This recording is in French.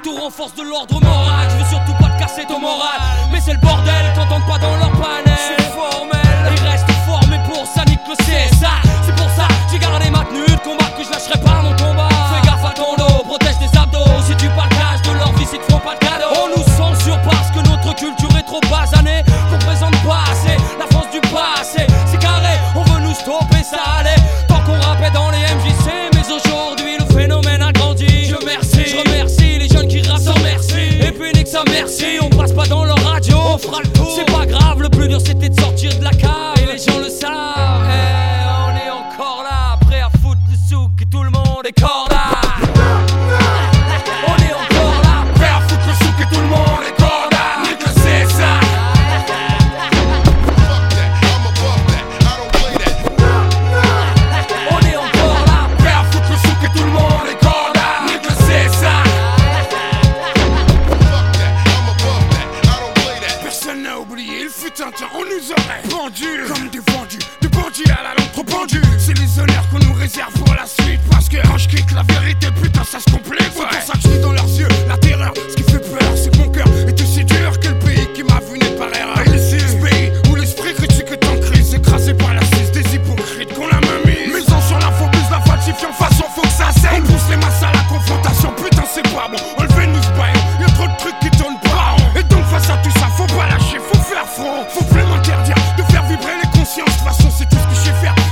tout renforce de l'ordre moral. Je veux surtout pas te casser ton moral, mais c'est le bordel quand on pas dans leur panel. Je suis formel, ils restent formés pour ça, nique le CSA. C'est pour ça j'ai gardé ma tenue de combat, que je lâcherai pas mon combat. Fais gaffe à ton dos, protège tes abdos. Si tu partages de leur vie, c'est qu'ils font pas de cadeau. On nous censure parce que notre culture est trop basanée, qu'on présente pas assez la France du passé. C'est carré, on veut nous stopper, ça allait tant qu'on rappait dans les MJC. Mais aujourd'hui le phénomène a grandi. Je remercie les jeunes qui rappent sans merci. Et puis nique sa merci, on passe pas dans leur radio, on fera le tour. C'est pas grave, le plus dur c'était de sortir de la cave. Et les gens le savent, on est encore là, prêt à foutre le souk et tout le monde est corda. On est encore là, prêt à foutre le souk et tout le monde est corda. Nique le CSA. On est encore là, prêt à foutre le souk et tout le monde est corda. Nique le CSA. Personne n'a oublié, il fut un temps, on nous aurait vendus comme des vendus, de bandits à la lampe trop pendus. C'est les honneurs qu'on nous réserve pour la suite, parce que quand je quitte la vérité, putain ça se complique. C'est pour ça que je lis dans leurs yeux la terreur. Ce qui fait peur, c'est que mon cœur est aussi dur que le pays qui m'a vu naître par erreur. Et ce pays où l'esprit critique est en crise, écrasé par la cise des hypocrites qu'on a même mis. Misant sur l'infobus, la falsifiant façon, faut que ça saigne. On pousse les masses à la confrontation, putain c'est pas bon. Enlevez-nous ce baillon, y'a trop de trucs qui tournent pas rond. Et donc face à tout ça, faut pas lâcher, faut faire front. Faut plus m'interdire de faire vibrer les consciences. De toute façon c'est tout ce que je sais faire.